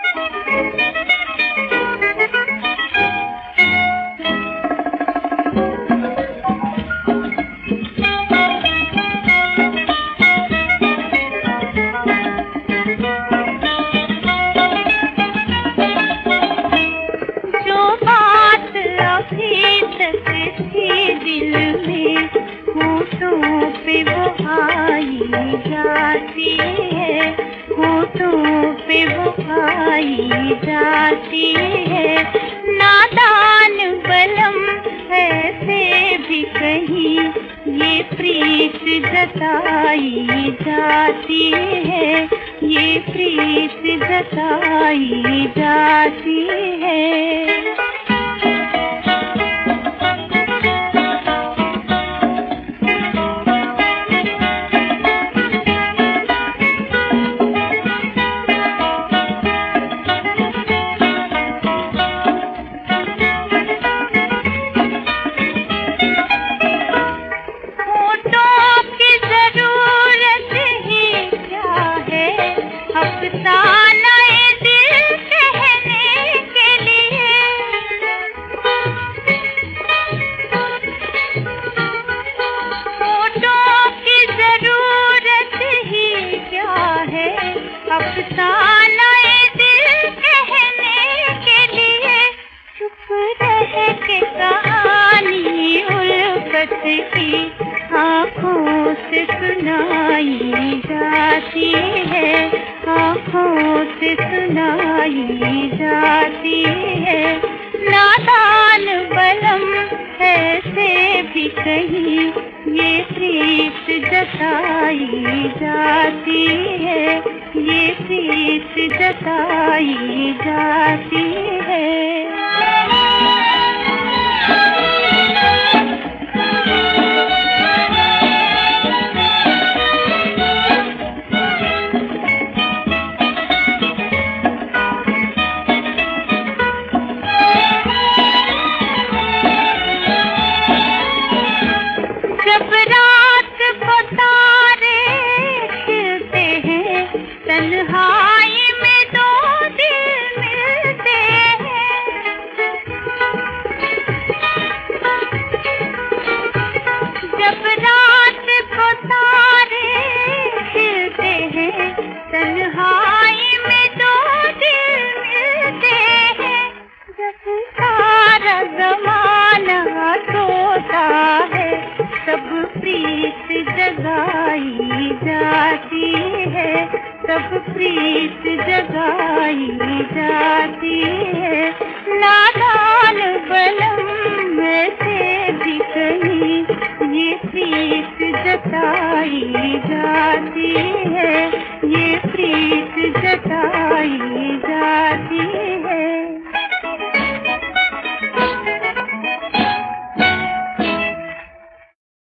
पे वो आई जाती है, होठों पे वो आई जाती है। नादान बलम ऐसे भी कहीं ये प्रीत जताई जाती है, ये प्रीत जताई जाती है। अफसाने दिल कहने के लिए चुप रह के कहानी उल्फत की आँखों से सुनाई जाती है, आँखों से सुनाई जाती है। नादान बलम ऐसे भी कहीं ये प्रीत जताई जाती है, ये प्रीत जताई जाती है। जब रात को तारे खिलते हैं, तन्हाई में दो दिल मिलते हैं। जब रात को तारे खिलते हैं, तन्हाई में दो दिल मिलते हैं। जब सारा ज़माना सोता है, सब प्रीत जगाई जाती है, सब प्रीत जगाई जाती है। नादान बलम ऐसे भी कहीं ये प्रीत जताई जाती है,